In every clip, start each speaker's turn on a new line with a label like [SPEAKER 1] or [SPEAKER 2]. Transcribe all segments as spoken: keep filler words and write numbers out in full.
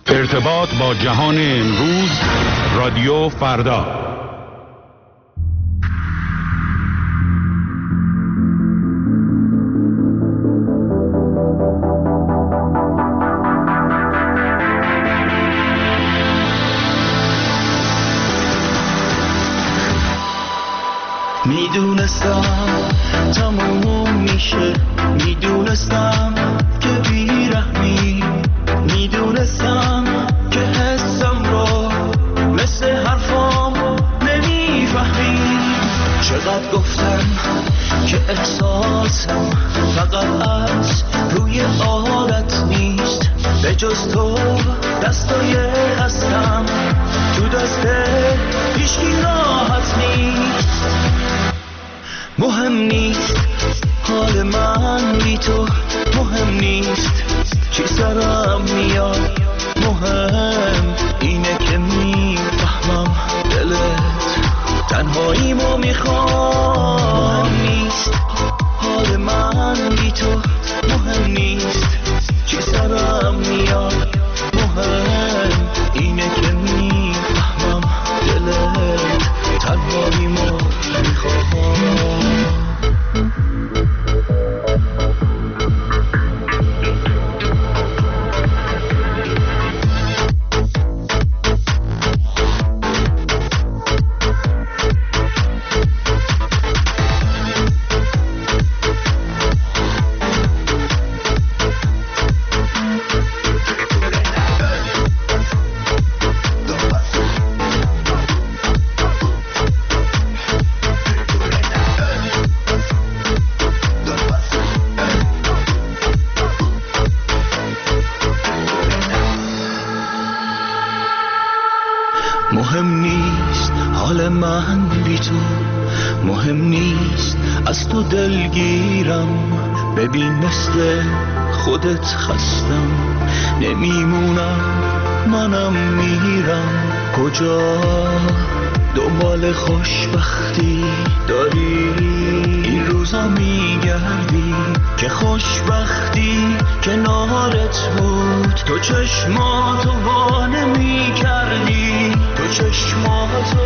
[SPEAKER 1] ارتباط با جهان امروز، رادیو فردا.
[SPEAKER 2] میدونستم تموم میشه، میدونستم که بیرحمی، میدونستم که حسم رو مثل حرفام نمیفهمی. چقدر گفتم که احساسم فقط از روی عادت نیست، به جز تو دستای هستم تو دست هیچکی راحت نیست. مهم نیست حال من بی تو، مهم نیست چی سرم میاد، مهم اینه که میفهمم دلت تنهاییمو میخوام. مهم نیست حال من بی تو، مهم نیست چی سرم میاد، مهم اینه که میفهمم دلت تنهاییمو میخوام. مهم نیست حال من بی تو، مهم نیست از تو دلگیرم. ببین مثل خودت خستم نمیمونم، منم میرم. کجا دنبال خوشبختی داری این روزا میگردی که خوشبختی کنارت بود، تو چشماتو وا نمی‌کردی، تو چشماتو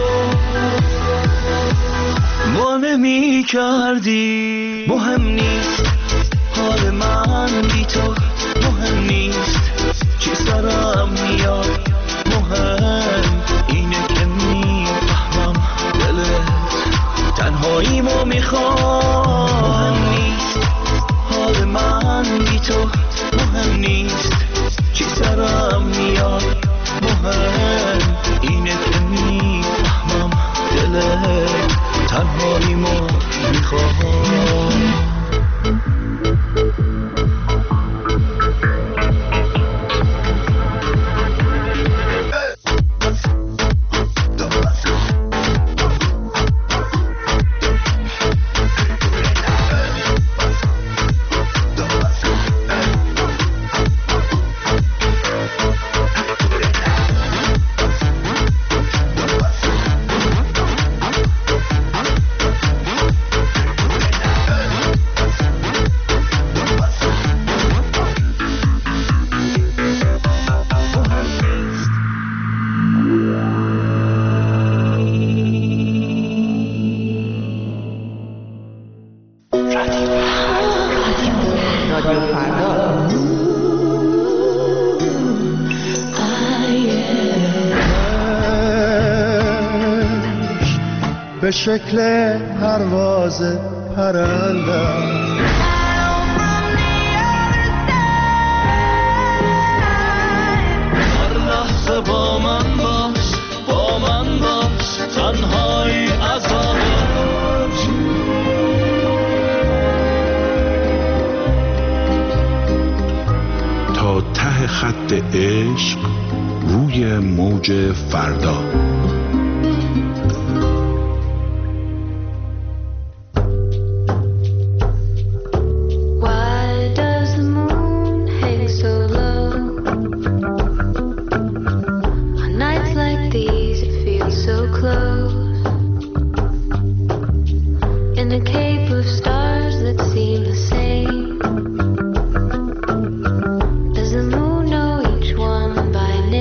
[SPEAKER 2] وا نمی‌کردی. مهم نیست حال من بی تو، مهم نیست چی سرم میاد، مهم اینه که میفهمم دلت تنهاییمو میخوام. مهم نیست حال من بی تو، مهم نیست چی سرم میاد، مهم اینه که میفهمم دلت تنهاییمو میخوام.
[SPEAKER 3] به شکل پرواز پرندم
[SPEAKER 2] هر لحظه با من باش، با من باش، تنهایی عذابت.
[SPEAKER 1] تا ته خط عشق روی موج فردا.
[SPEAKER 4] Does the moon know each one by name?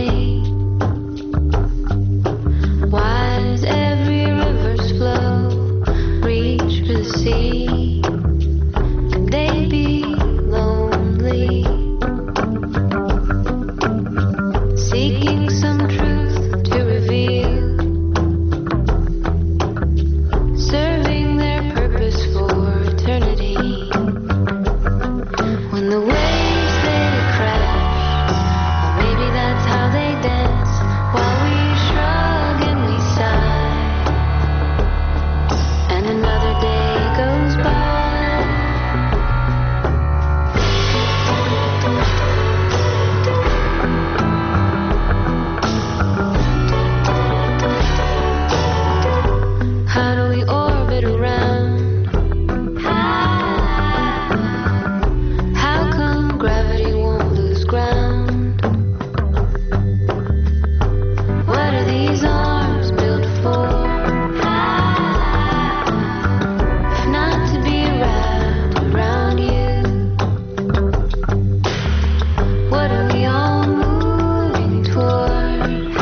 [SPEAKER 4] What are we all moving toward?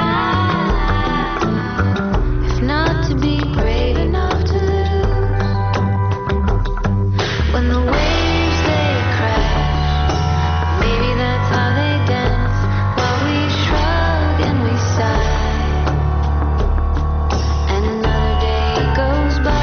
[SPEAKER 4] If not to be brave enough to lose. When the waves they crash, maybe that's how they dance. While we shrug and we sigh, and another day goes by.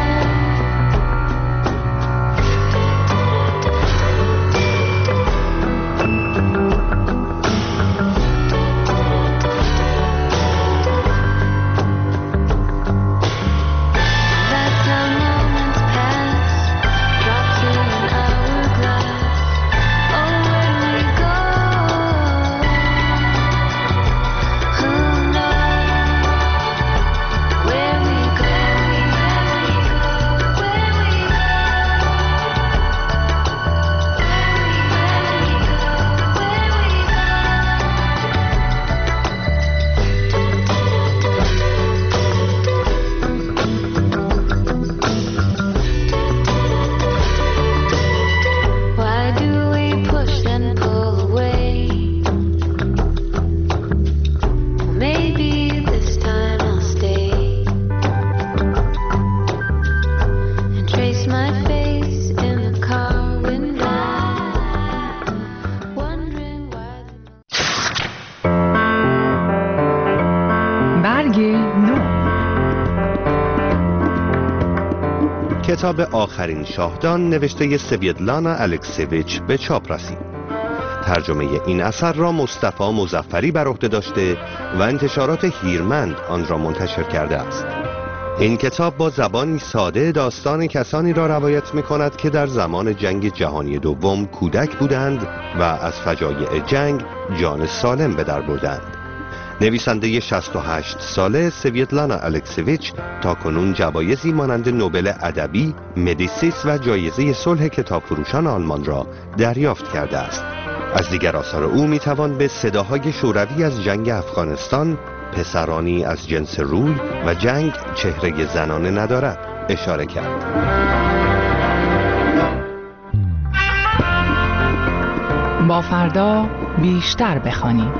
[SPEAKER 4] That's how moments pass, drops in an hourglass. Oh, where do we go? Who knows where we go? Where we go? Why do we push and pull away? Maybe this time I'll stay and trace my face in the car window, wondering why the
[SPEAKER 5] برگ نو.
[SPEAKER 6] کتاب آخرین شاهدان نوشته سویتلانا الکسیویچ به چاپ رسید. ترجمه این اثر را مصطفی مظفری بر عهده داشته و انتشارات هیرمند آن را منتشر کرده است. این کتاب با زبانی ساده داستان کسانی را روایت می کند که در زمان جنگ جهانی دوم کودک بودند و از فجایع جنگ جان سالم به در بردند. نویسنده شصت و هشت ساله سویتلانا الکسیویچ تاکنون جوایزی مانند نوبل ادبی، مدیسیس و جایزه صلح کتاب فروشان آلمان را دریافت کرده است. از دیگر آثار او می توان به صداهای شوروی از جنگ افغانستان، پسرانی از جنس روی و جنگ چهره زنانه ندارد اشاره کرد.
[SPEAKER 5] با فردا بیشتر بخوانید.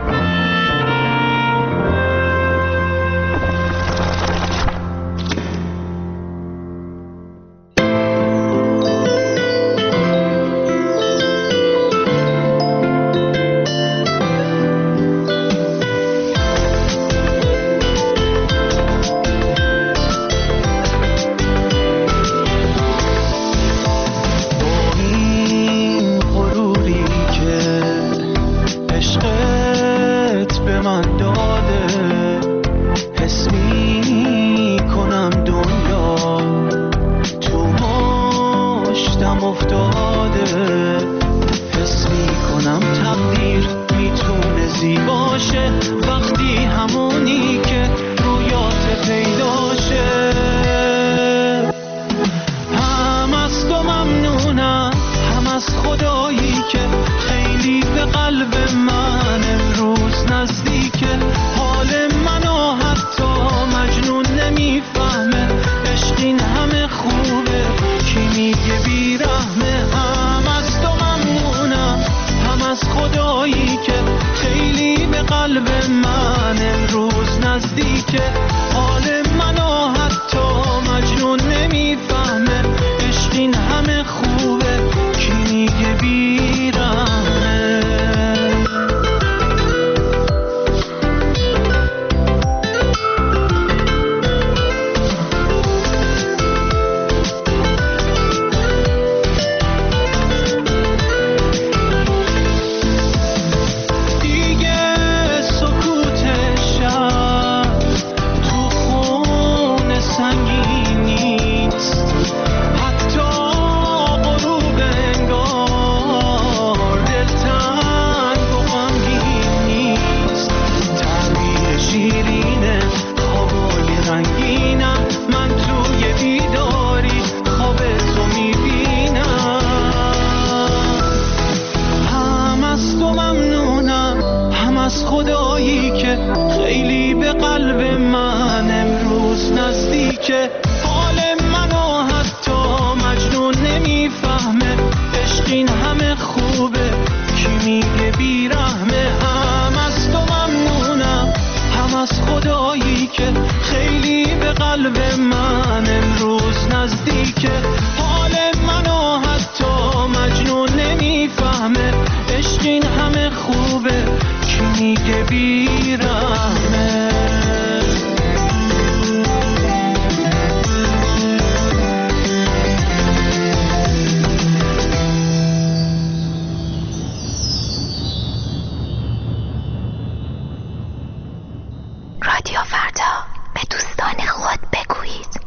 [SPEAKER 2] که حال منو حتی مجنون نمیفهمه. عشق این همه خوبه کی میگه بیرم قلب من امروز نزدیکه، حال منو حتی مجنون نمیفهمه، عشق این همه خوبه کی میگه بیرحمه.
[SPEAKER 7] رادیو فردا، به دوستان خود بگویید.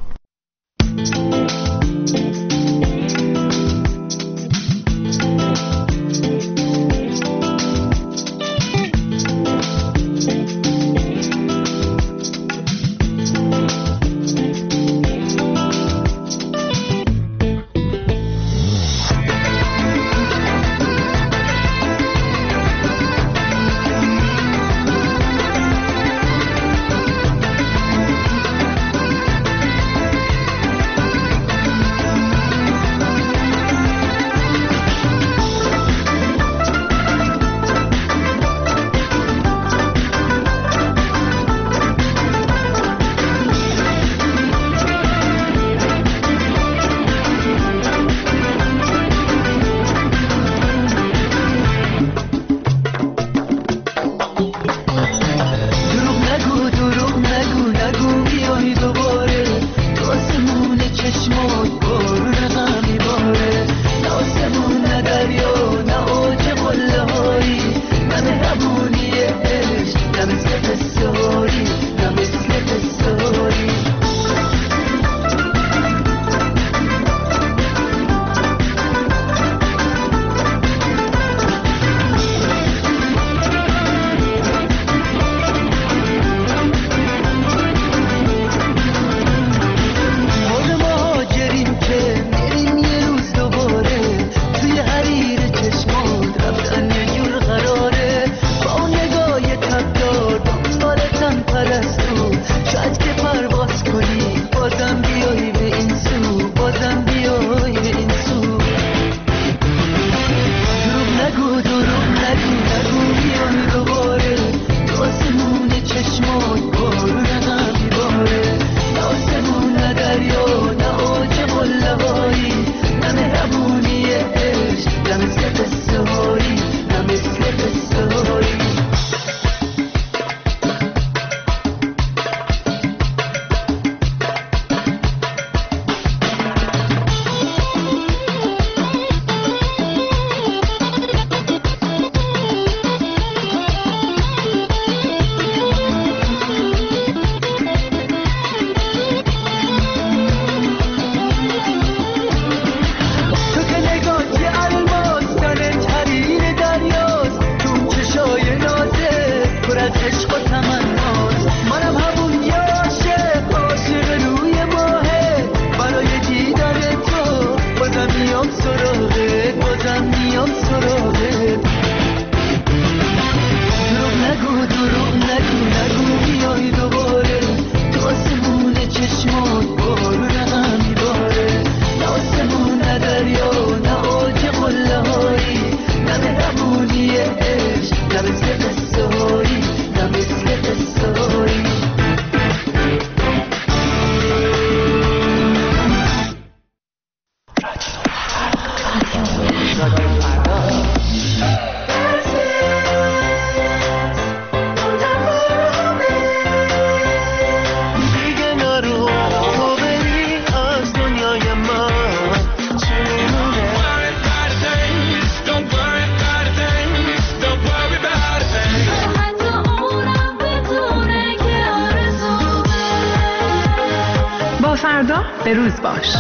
[SPEAKER 5] فردا به روز باش.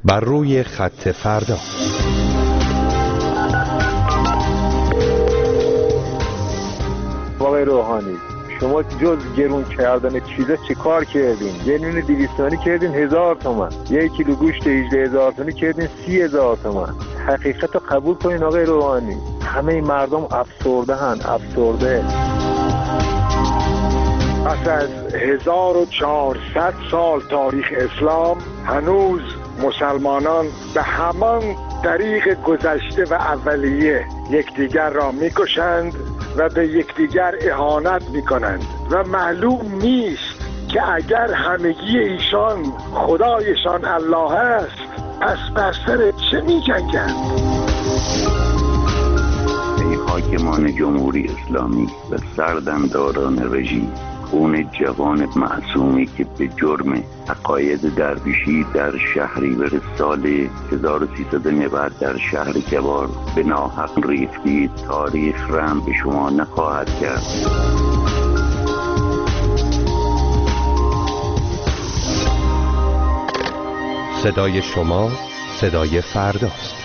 [SPEAKER 6] بر روی خط فردا.
[SPEAKER 8] آقای روحانی، شما جز گرون کردن چیزا چی کار کردین؟ یه نون دویستانی کردین هزار تومن، یه کیلو گوشت هجده هزار تومانی کردین سی هزار تومن. حقیقت رو قبول کنین آقای روحانی، همه این مردم افسرده هن، افسرده.
[SPEAKER 9] پس از هزار و چهارصد سال تاریخ اسلام هنوز مسلمانان به همان طریق گذشته و اولیه یکدیگر را میکشند و به یکدیگر اهانت میکنند و معلوم نیست که اگر همگی ایشان خدایشان الله است پس بر سر چه میجنگند؟
[SPEAKER 10] ای حاکمان جمهوری اسلامی و سردمداران رژیم، خون جوان معصومی که به جرم عقاید درویشی در شهریور سال هزار و سیصد و نود در شهر کوار به ناحق ریختید، تاریخ رحم به شما نخواهد کرد.
[SPEAKER 6] صدای شما صدای فرداست.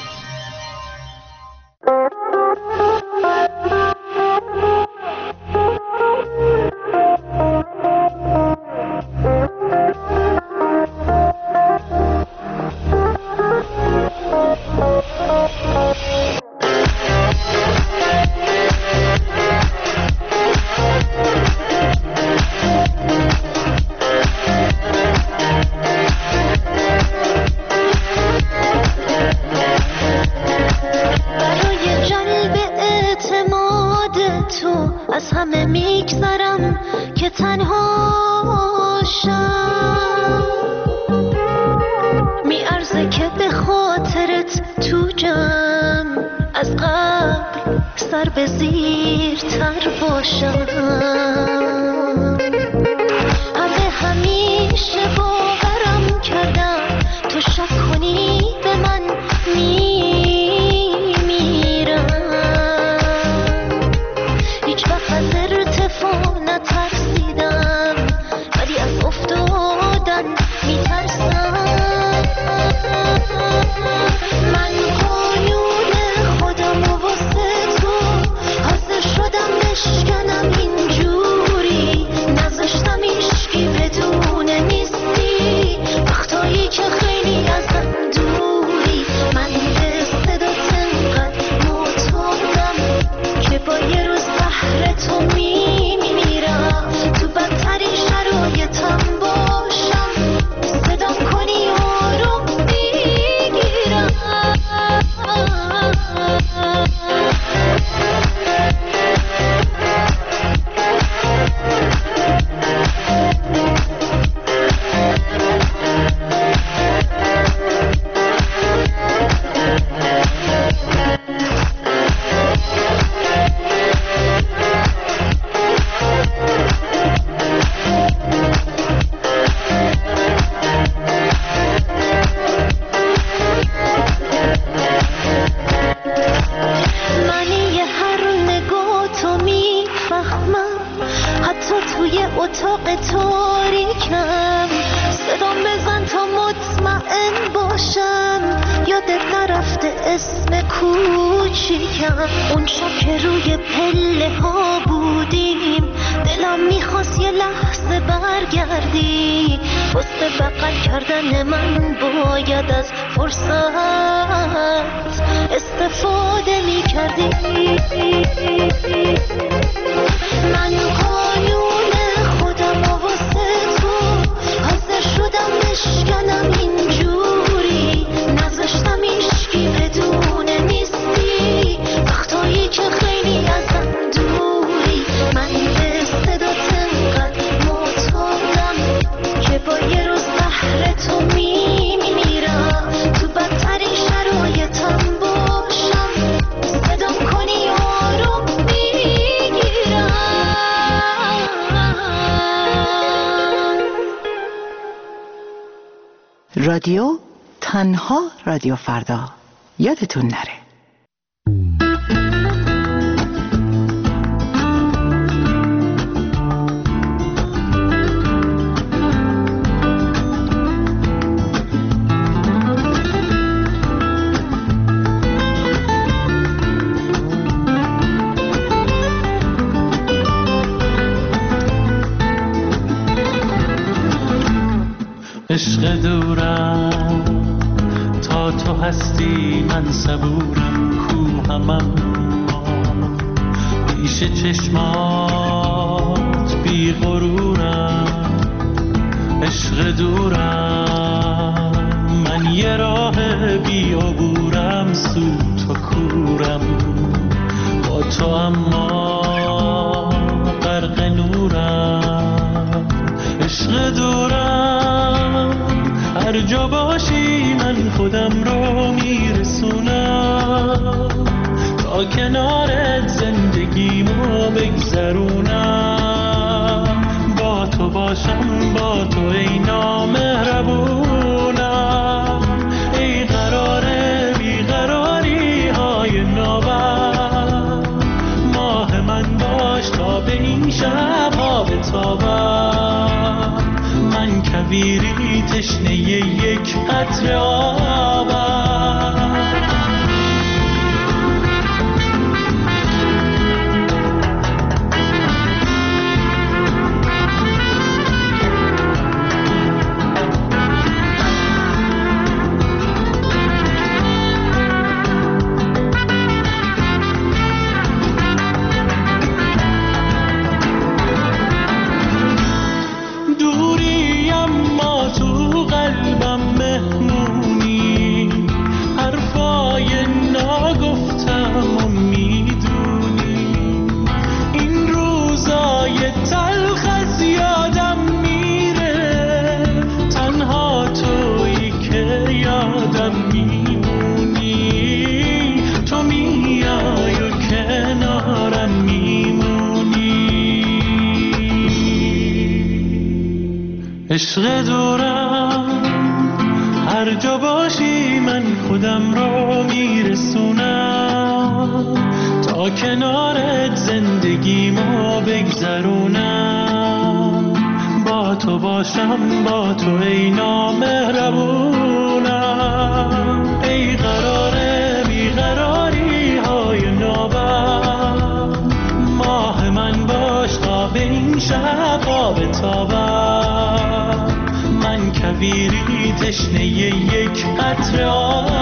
[SPEAKER 5] رادیو تنها رادیو فردا، یادتون نره.
[SPEAKER 2] هستی من صبورم کوهم اما پیش چشمات بی غرورم عشق دورم من یه راه بی عبورم سود تو کورم با تو اما غرق نورم عشق دورم هر جا باشی من خودم رو میرسونم تا کنارت زندگیمو بگذرونم با تو باشم با تو ای نامهربونم ای قرار بیقراری های نابم ماه من باش تا به این شب ها بتابم من کویری تشنه یک قطره آبم عشق دورم هر جا باشی من خودم رو میرسونم تا کنارت زندگیمو بگذرونم با تو باشم با تو ای نامهربونم ای قرار بیقراری های نابم ماه من باش تا به این شب ها بتابم من کویری تشنه یک قطره آب